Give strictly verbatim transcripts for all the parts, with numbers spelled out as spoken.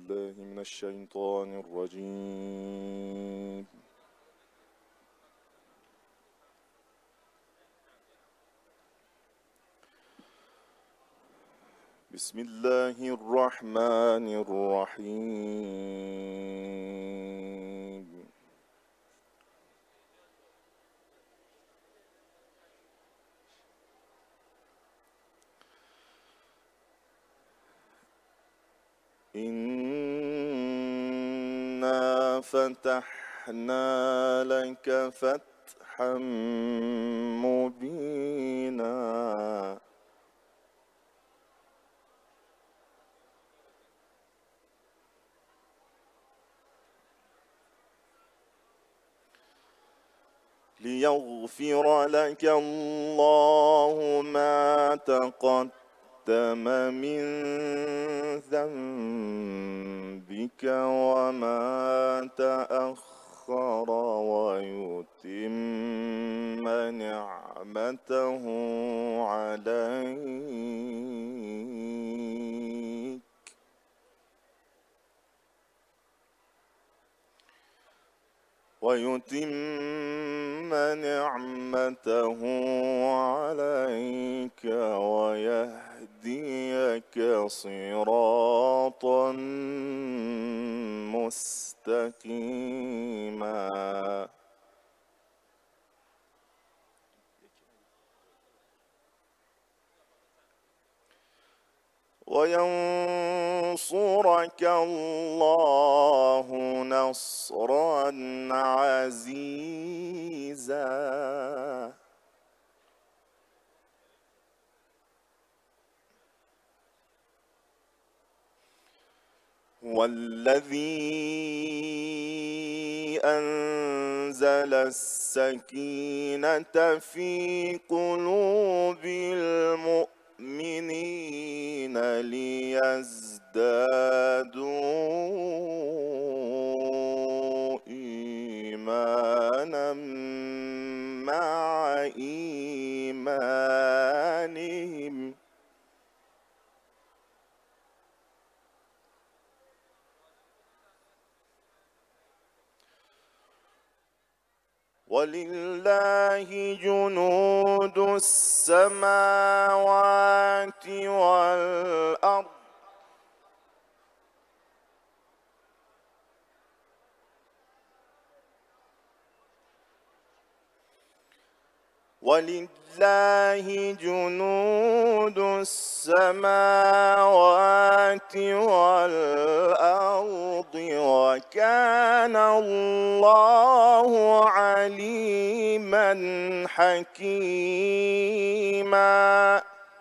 بالله من الشيطان الرجيم. بسم الله الرحمن الرحيم. إنا فتحنا لك فتحا مبينا ليغفر لك الله ما تقدم من ذنبك وما تأخر ويتم نعمته عليك ويتم نعمته عليك ويهديك صراطا مستقيما وينصرك الله نصرا عزيزا والذي أنزل السكينة في قلوب المؤمنين ليزدادوا إيمانا مع إيمانهم ولله جنود السماوات والأرض ولله جنود السماوات والأرض وكان الله عليما حكيما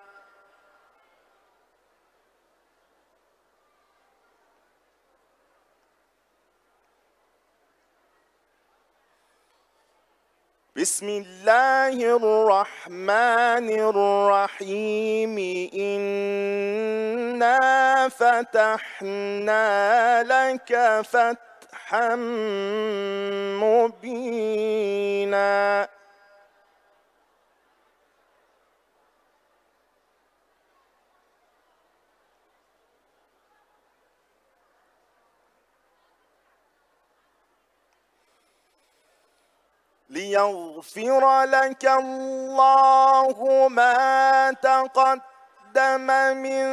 بسم الله الرحمن الرحيم إنا فتحنا لك فتحا مبينا ليغفر لك الله ما تقدم من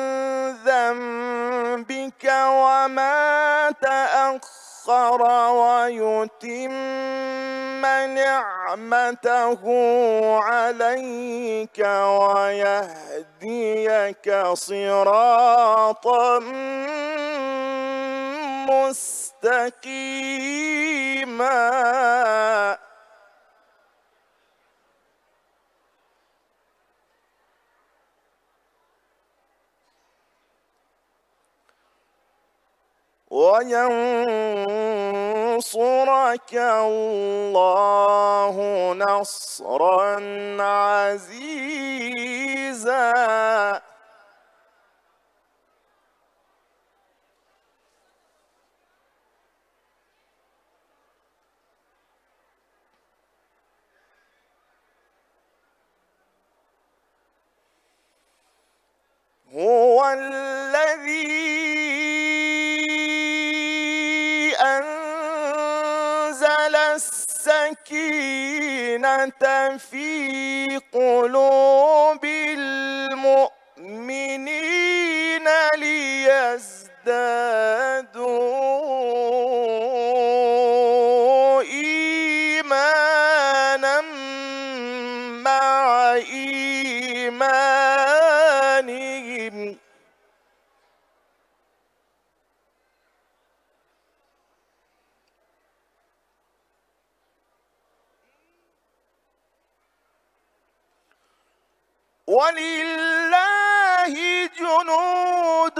ذنبك وما تأخر ويتم نعمته عليك ويهديك صراطا مستقيما وينصرك الله نصرا عزيزا هو الذي السكينة في قلوب المؤمنين ليزدادوا إيمانا مع إيمانهم. ولله جنود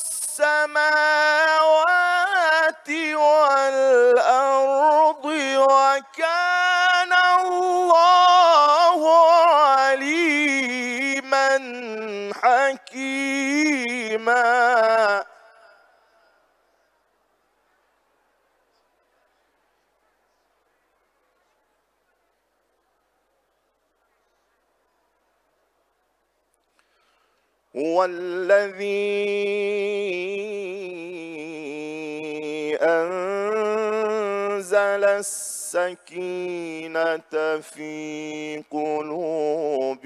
السماوات والأرض وكان الله عليما حكيما. هو الذي أنزل السكينة في قلوب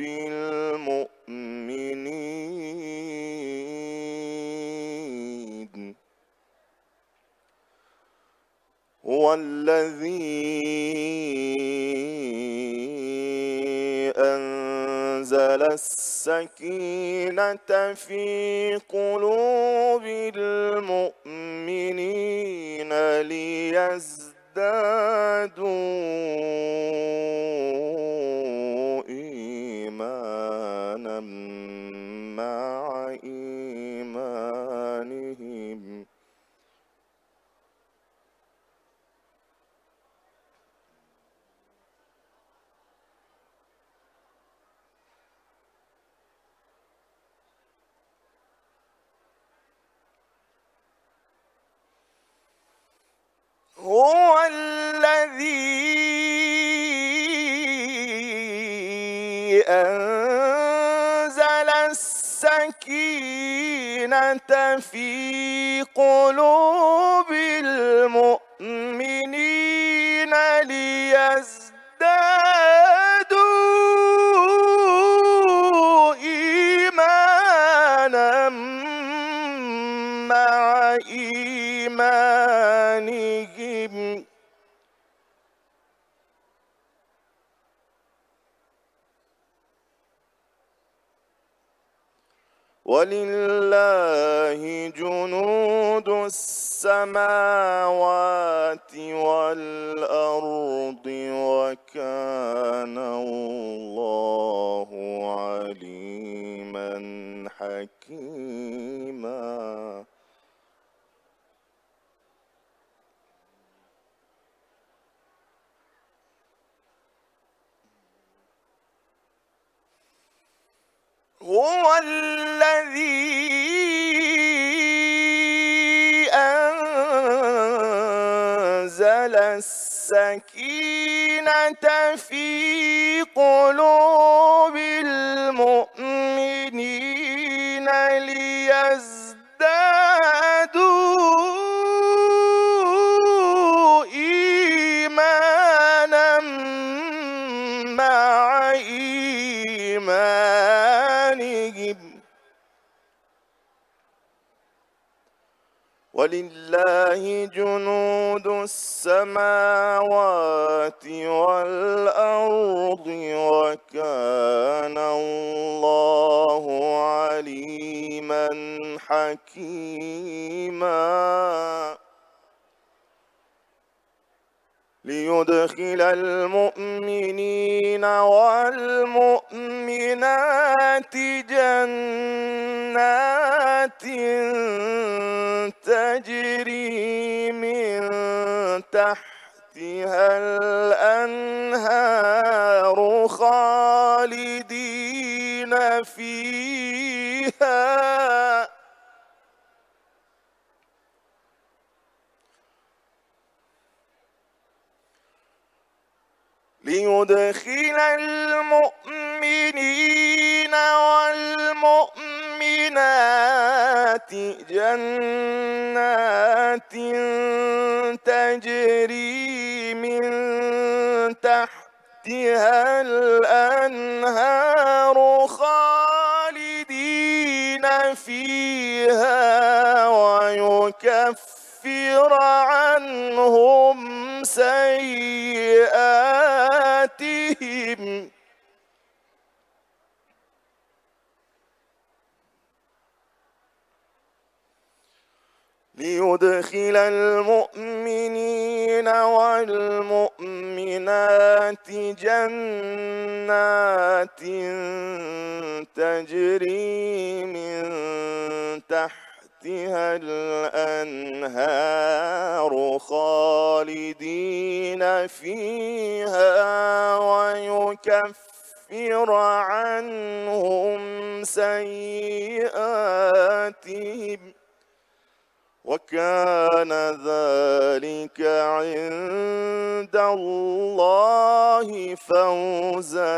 المؤمنين. هو الذي أنزل السكينة في قلوب المؤمنين ليزدادوا إيمانا مع إيمانهم. هو الذي أنزل السكينة في قلوب المؤمنين ليزدادوا إيمانا مع إيمانهم. ولله جنود السماوات والأرض وكان الله عليما حكيما. هو الذي أنزل السكينة في قلوب المؤمنين ليزدادوا إيمانا مع إيمانهم. ولله جنود السماوات والأرض وكان الله عليما حكيما. ليدخل المؤمنين والمؤمنات جنات تجري من تحتها الأنهار خالدين فيها. ليدخل المؤمنين والمؤمنات جنات تجري من تحتها الأنهار خالدين فيها ويكفر عنهم سيئاتهم ليدخل المؤمنين والمؤمنات جنات تجري من تحتها الأنهار خالدين فيها ويكفر عنهم سيئاتهم وكان ذلك عند الله فوزا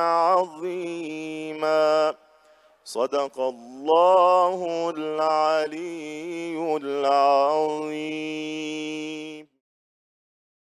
عظيما. صدق الله العلي العظيم.